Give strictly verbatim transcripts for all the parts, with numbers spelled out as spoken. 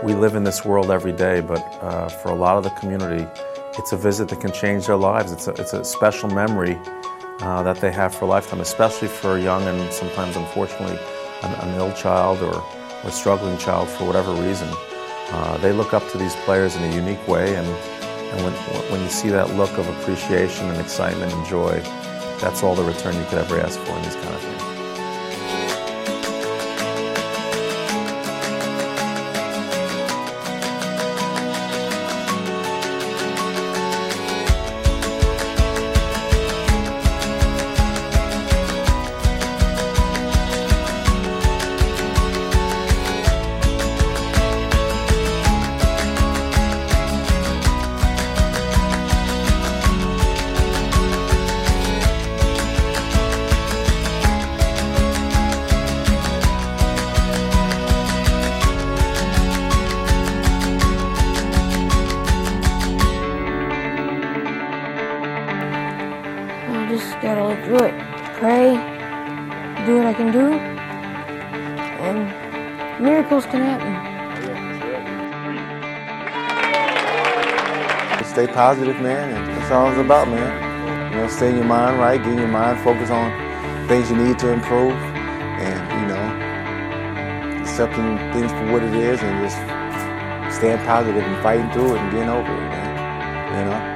We live in this world every day, but uh, for a lot of the community, it's a visit that can change their lives. It's a, it's a special memory uh, that they have for a lifetime, especially for a young and sometimes, unfortunately, an, an ill child or a struggling child for whatever reason. Uh, they look up to these players in a unique way, and, and when, when you see that look of appreciation and excitement and joy, that's all the return you could ever ask for in these kind of things. I just gotta live through it. Pray, do what I can do, and miracles can happen. Stay positive, man, and that's all it's about, man. You know, stay in your mind right, get your mind focused on things you need to improve, and, you know, accepting things for what it is, and just staying positive and fighting through it and getting over it, man. You know?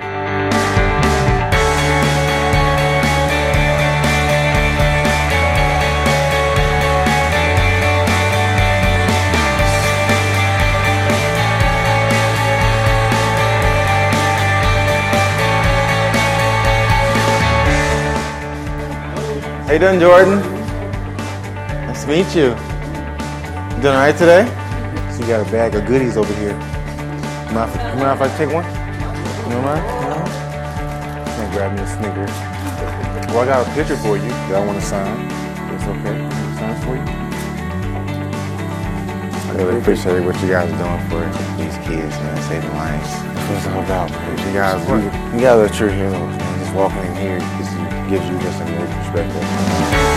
How you doing, Jordan? Nice to meet you. You doing all right today? So you got a bag of goodies over here. You mind if, you mind if I take one? You don't mind? No? I'm gonna grab me a Snickers. Well, I got a picture for you that I want to sign. It's okay. I want to sign for you. I really appreciate what you guys are doing for these kids, man, saving lives. That's what it's all about, man. You guys, you, you guys are true heroes, man. Just walking in here just gives you just a new perspective.